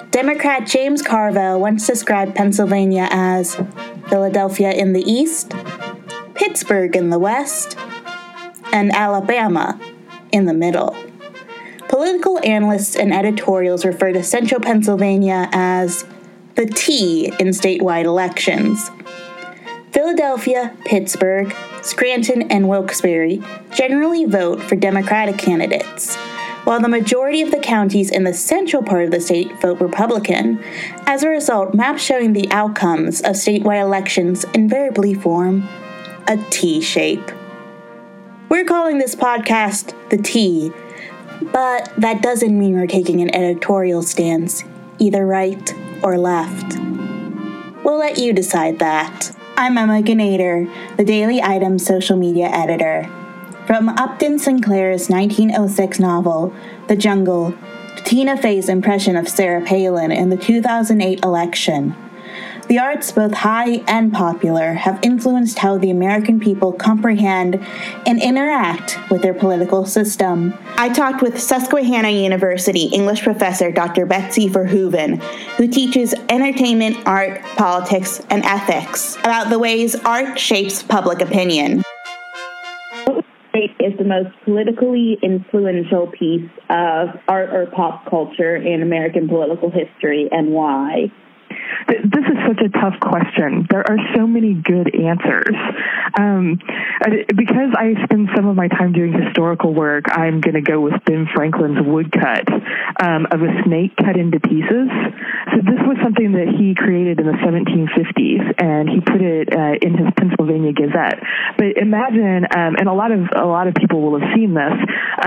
Democrat James Carville once described Pennsylvania as Philadelphia in the east, Pittsburgh in the west, and Alabama in the middle. Political analysts and editorials refer to central Pennsylvania as the T in statewide elections. Philadelphia, Pittsburgh, Scranton, and Wilkes-Barre generally vote for Democratic candidates, while the majority of the counties in the central part of the state vote Republican. As a result, maps showing the outcomes of statewide elections invariably form a T shape. We're calling this podcast The T, but that doesn't mean we're taking an editorial stance, either right or left. We'll let you decide that. I'm Emma Ganader, the Daily Item social media editor. From Upton Sinclair's 1906 novel, The Jungle, to Tina Fey's impression of Sarah Palin in the 2008 election, the arts, both high and popular, have influenced how the American people comprehend and interact with their political system. I talked with Susquehanna University English professor Dr. Betsy Verhoeven, who teaches entertainment, art, politics, and ethics, about the ways art shapes public opinion. What is the most politically influential piece of art or pop culture in American political history, and why? This is such a tough question. There are so many good answers. Because I spend some of my time doing historical work, I'm going to go with Ben Franklin's woodcut of a snake cut into pieces. So this was something that he created in the 1750s, and he put it in his Pennsylvania Gazette. But imagine, and a lot of people will have seen this,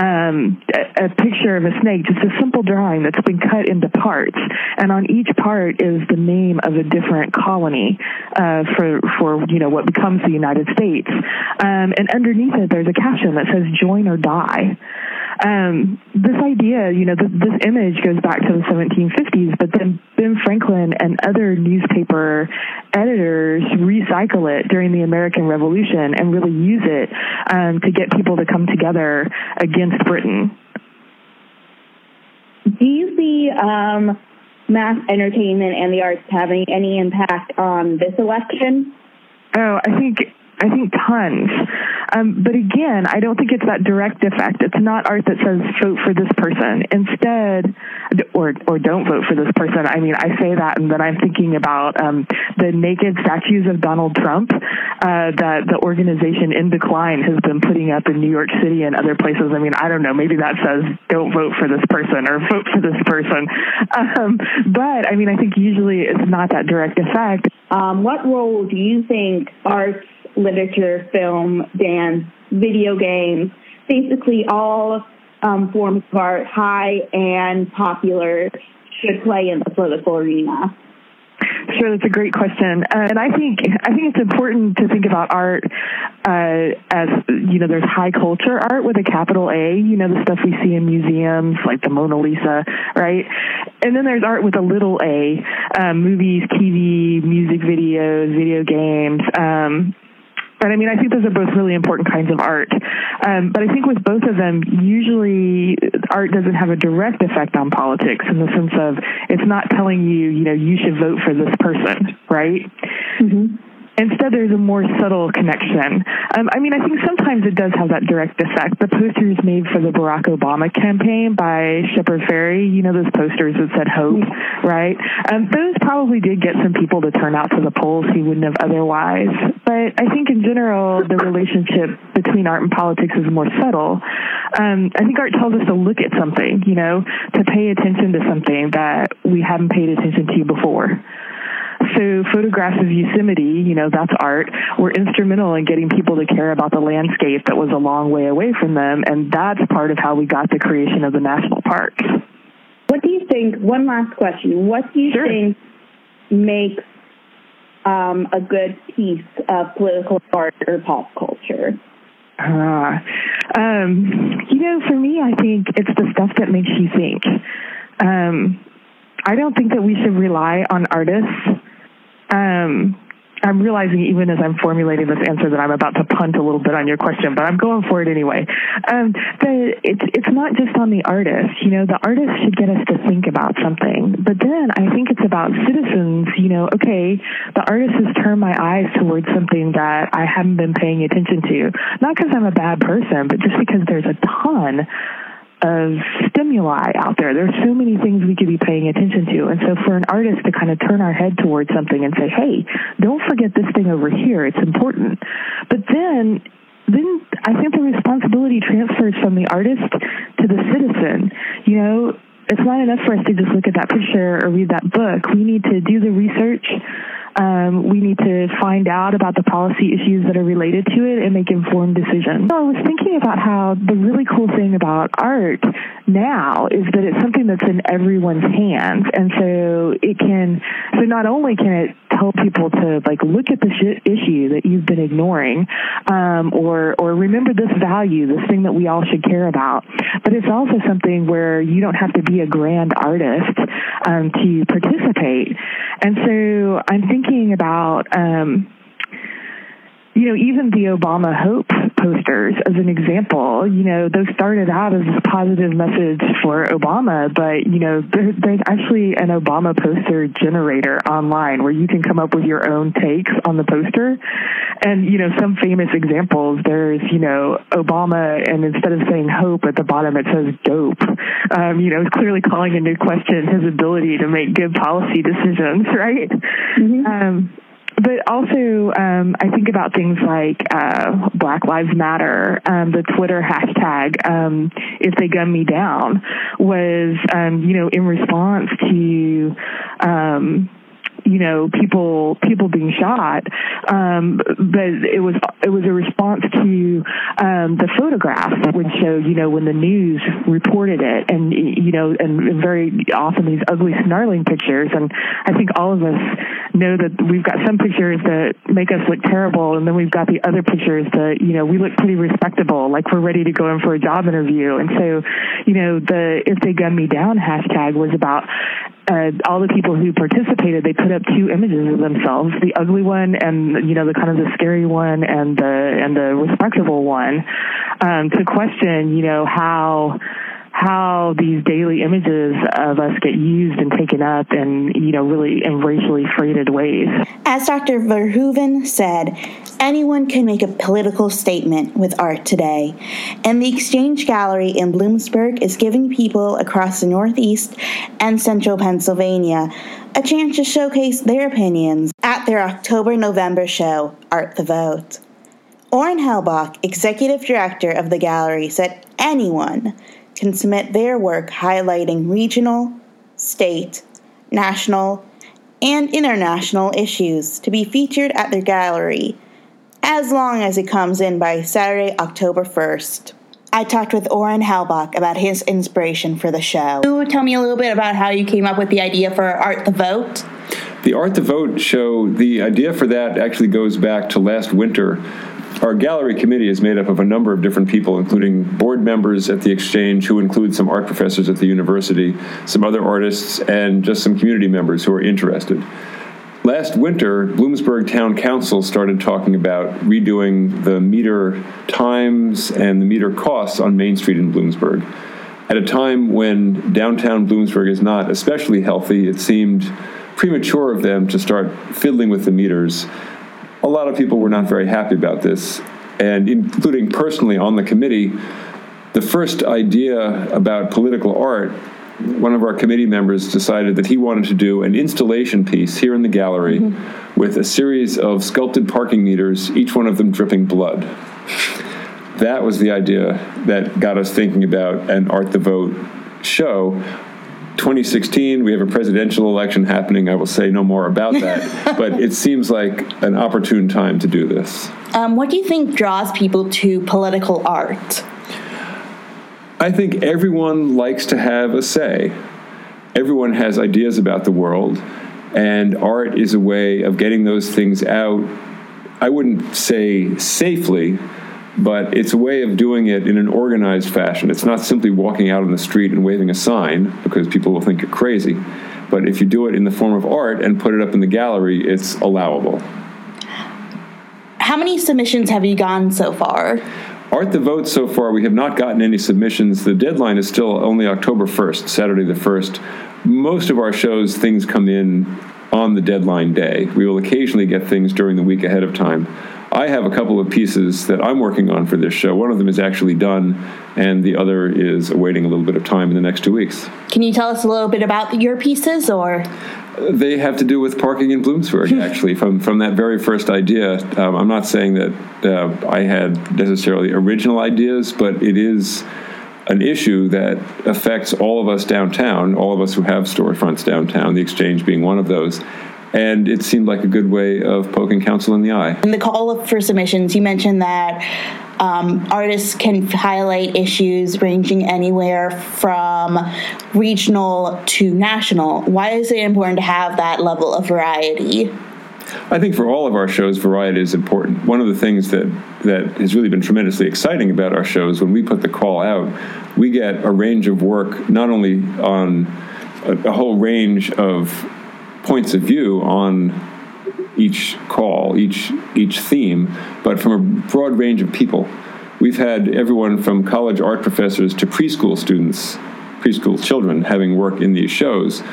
a picture of a snake, just a simple drawing that's been cut into parts, and on each part is the name of a different colony for what becomes the United States. And underneath it, there's a caption that says "Join or Die." This idea, this image goes back to the 1750s, but then Ben Franklin and other newspaper editors recycle it during the American Revolution and really use it to get people to come together against Britain. Do you see mass entertainment and the arts having any impact on this election? Oh, I think tons. But again, I don't think it's that direct effect. It's not art that says vote for this person. Instead, or don't vote for this person. I mean, I say that, and then I'm thinking about the naked statues of Donald Trump that the organization In Decline has been putting up in New York City and other places. I mean, I don't know. Maybe that says don't vote for this person or vote for this person. But I mean, I think usually it's not that direct effect. What role do you think arts, literature, film, dance, video games, basically all forms of art, high and popular, should play in the political arena? Sure, that's a great question, and I think it's important to think about art as there's high culture art with a capital A, the stuff we see in museums like the Mona Lisa, right? And then there's art with a little a, movies, TV, music videos, video games. And I mean, I think those are both really important kinds of art. But I think with both of them, usually art doesn't have a direct effect on politics in the sense of it's not telling you, you should vote for this person, right? Mm-hmm. Instead, there's a more subtle connection. I mean, I think sometimes it does have that direct effect. The posters made for the Barack Obama campaign by Shepard Fairey, those posters that said hope, right? Those probably did get some people to turn out to the polls he wouldn't have otherwise. But I think in general, the relationship between art and politics is more subtle. I think art tells us to look at something, to pay attention to something that we haven't paid attention to before. So photographs of Yosemite, that's art, were instrumental in getting people to care about the landscape that was a long way away from them, and that's part of how we got the creation of the national parks. What do you think, one last question, what do you think makes a good piece of political art or pop culture? For me, I think it's the stuff that makes you think. I don't think that we should rely on artists I'm realizing even as I'm formulating this answer that I'm about to punt a little bit on your question, but I'm going for it anyway. It's not just on the artist. The artist should get us to think about something. But then I think it's about citizens. Okay, the artist has turned my eyes towards something that I haven't been paying attention to. Not because I'm a bad person, but just because there's a ton of stimuli out there. There's so many things we could be paying attention to. And so for an artist to kind of turn our head towards something and say, hey, don't forget this thing over here, it's important. But then I think the responsibility transfers from the artist to the citizen. It's not enough for us to just look at that picture or read that book. We need to do the research. We need to find out about the policy issues that are related to it and make informed decisions. So I was thinking about how the really cool thing about art now is that it's something that's in everyone's hands. And so not only can it tell people to look at the issue that you've been ignoring, or remember this value, this thing that we all should care about, but it's also something where you don't have to be a grand artist to participate. And so I'm thinking about, even the Obama Hope posters as an example. Those started out as a positive message for Obama, but, there's actually an Obama poster generator online where you can come up with your own takes on the poster. And, some famous examples, there's, Obama, and instead of saying hope at the bottom, it says dope. It's clearly calling into question his ability to make good policy decisions, right? Mm-hmm. But also, I think about things like Black Lives Matter. The Twitter hashtag, if they gun me down, was, in response to, people being shot. But it was a response to the photographs that would show, when the news reported it, and and very often these ugly, snarling pictures. And I think all of us know that we've got some pictures that make us look terrible, and then we've got the other pictures that we look pretty respectable, like we're ready to go in for a job interview. And so, the "If They Gun Me Down" hashtag was about all the people who participated. They put up two images of themselves, the ugly one and the kind of the scary one and the respectable one, to question how these daily images of us get used and taken up in really in racially freighted ways. As Dr. Verhoeven said, anyone can make a political statement with art today, and the Exchange Gallery in Bloomsburg is giving people across the Northeast and Central Pennsylvania a chance to showcase their opinions at their October-November show, Art the Vote. Oren Helbach, executive director of the gallery, said anyone can submit their work highlighting regional, state, national, and international issues to be featured at their gallery, as long as it comes in by Saturday, October 1st. I talked with Oren Helbach about his inspiration for the show. Can you tell me a little bit about how you came up with the idea for Art the Vote? The Art the Vote show, the idea for that actually goes back to last winter. Our gallery committee is made up of a number of different people, including board members at the Exchange, who include some art professors at the university, some other artists, and just some community members who are interested. Last winter, Bloomsburg Town Council started talking about redoing the meter times and the meter costs on Main Street in Bloomsburg. At a time when downtown Bloomsburg is not especially healthy, it seemed premature of them to start fiddling with the meters. A lot of people were not very happy about this, and including personally on the committee. The first idea about political art, one of our committee members decided that he wanted to do an installation piece here in the gallery with a series of sculpted parking meters, each one of them dripping blood. That was the idea that got us thinking about an Art the Vote show. 2016, we have a presidential election happening. I will say no more about that, but it seems like an opportune time to do this. What do you think draws people to political art? I think everyone likes to have a say. Everyone has ideas about the world, and art is a way of getting those things out. I wouldn't say safely, but it's a way of doing it in an organized fashion. It's not simply walking out on the street and waving a sign, because people will think you're crazy. But if you do it in the form of art and put it up in the gallery, it's allowable. How many submissions have you gotten so far? Art the Vote so far, we have not gotten any submissions. The deadline is still only October 1st, Saturday the 1st. Most of our shows, things come in on the deadline day. We will occasionally get things during the week ahead of time. I have a couple of pieces that I'm working on for this show. One of them is actually done, and the other is awaiting a little bit of time in the next 2 weeks. Can you tell us a little bit about your pieces, or? They have to do with parking in Bloomsburg, actually, from that very first idea. I'm not saying that I had necessarily original ideas, but it is an issue that affects all of us downtown, all of us who have storefronts downtown, the Exchange being one of those. And it seemed like a good way of poking council in the eye. In the call for submissions, you mentioned that artists can highlight issues ranging anywhere from regional to national. Why is it important to have that level of variety? I think for all of our shows, variety is important. One of the things that has really been tremendously exciting about our shows, when we put the call out, we get a range of work, not only on a whole range of points of view on each call, each theme, but from a broad range of people. We've had everyone from college art professors to preschool students, preschool children having work in these shows.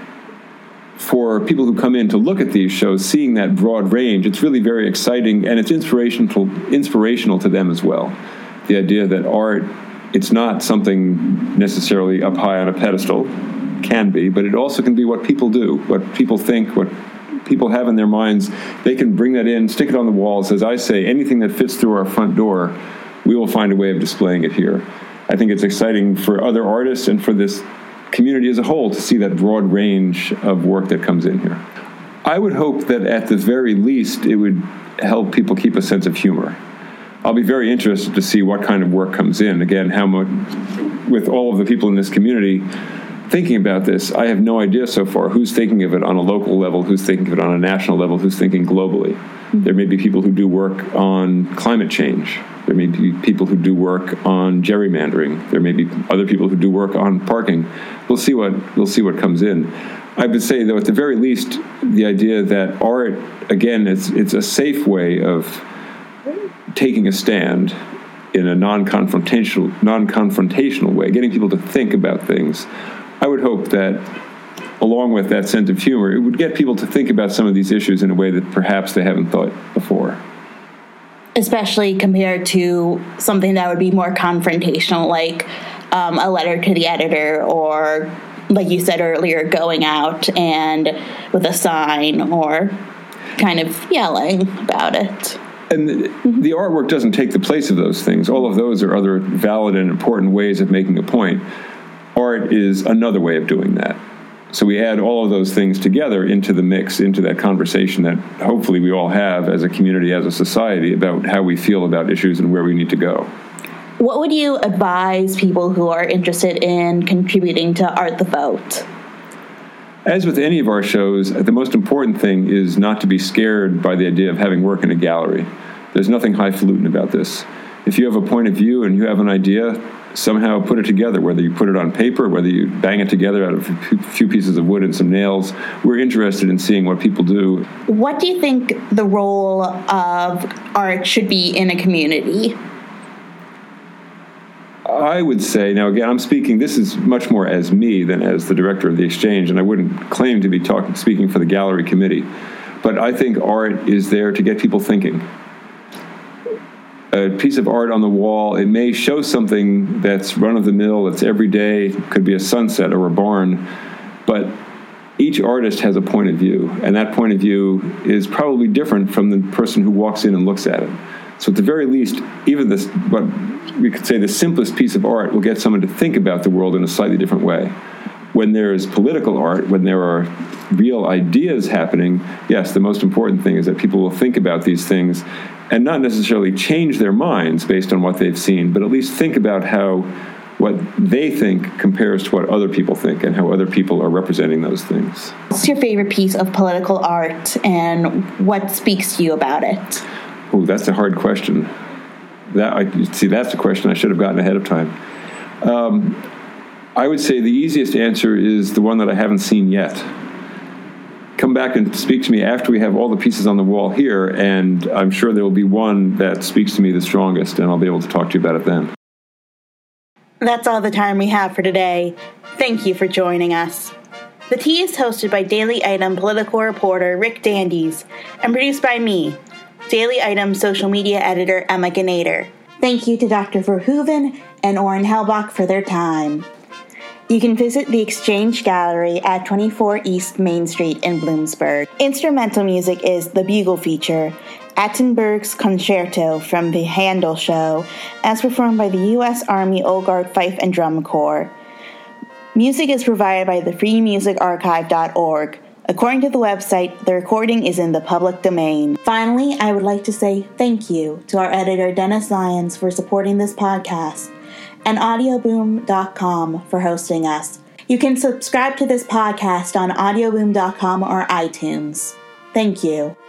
For people who come in to look at these shows, seeing that broad range, it's really very exciting, and it's inspirational to them as well. The idea that art, it's not something necessarily up high on a pedestal, can be, but it also can be what people do, what people think, what people have in their minds. They can bring that in, stick it on the walls. As I say, anything that fits through our front door, we will find a way of displaying it here. I think it's exciting for other artists and for this community as a whole to see that broad range of work that comes in here. I would hope that at the very least it would help people keep a sense of humor. I'll be very interested to see what kind of work comes in. Again, how much, with all of the people in this community thinking about this, I have no idea so far who's thinking of it on a local level, who's thinking of it on a national level, who's thinking globally. There may be people who do work on climate change. There may be people who do work on gerrymandering. There may be other people who do work on parking. We'll see what comes in. I would say, though, at the very least, the idea that art, again, it's a safe way of taking a stand in a non-confrontational way, getting people to think about things. I would hope that, along with that sense of humor, it would get people to think about some of these issues in a way that perhaps they haven't thought before. Especially compared to something that would be more confrontational, like a letter to the editor, or, like you said earlier, going out and with a sign or kind of yelling about it. And the artwork doesn't take the place of those things. All of those are other valid and important ways of making a point. Art is another way of doing that. So we add all of those things together into the mix, into that conversation that hopefully we all have as a community, as a society, about how we feel about issues and where we need to go. What would you advise people who are interested in contributing to Art the Vote? As with any of our shows, the most important thing is not to be scared by the idea of having work in a gallery. There's nothing highfalutin about this. If you have a point of view and you have an idea, somehow put it together, whether you put it on paper, whether you bang it together out of a few pieces of wood and some nails. We're interested in seeing what people do. What do you think the role of art should be in a community? I would say, now again, I'm speaking, this is much more as me than as the director of the Exchange, and I wouldn't claim to be speaking for the gallery committee, but I think art is there to get people thinking. A piece of art on the wall, it may show something that's run-of-the-mill, that's every day, could be a sunset or a barn, but each artist has a point of view, and that point of view is probably different from the person who walks in and looks at it. So at the very least, even this, what we could say the simplest piece of art will get someone to think about the world in a slightly different way. When there's political art, when there are real ideas happening, yes, the most important thing is that people will think about these things and not necessarily change their minds based on what they've seen, but at least think about how what they think compares to what other people think and how other people are representing those things. What's your favorite piece of political art, and what speaks to you about it? Oh, that's a hard question. That's a question I should have gotten ahead of time. I would say the easiest answer is the one that I haven't seen yet. come back and speak to me after we have all the pieces on the wall here, and I'm sure there will be one that speaks to me the strongest, and I'll be able to talk to you about it then. That's all the time we have for today. Thank you for joining us. The Tea is hosted by Daily Item political reporter Rick Dandies and produced by me, Daily Item social media editor Emma Ganader. Thank you to Dr. Verhoeven and Oren Helbach for their time. You can visit the Exchange Gallery at 24 East Main Street in Bloomsburg. Instrumental music is The Bugle Feature, Attenberg's Concerto from the Handel Show, as performed by the U.S. Army Old Guard Fife and Drum Corps. Music is provided by the freemusicarchive.org. According to the website, the recording is in the public domain. Finally, I would like to say thank you to our editor, Dennis Lyons, for supporting this podcast, and audioboom.com for hosting us. You can subscribe to this podcast on audioboom.com or iTunes. Thank you.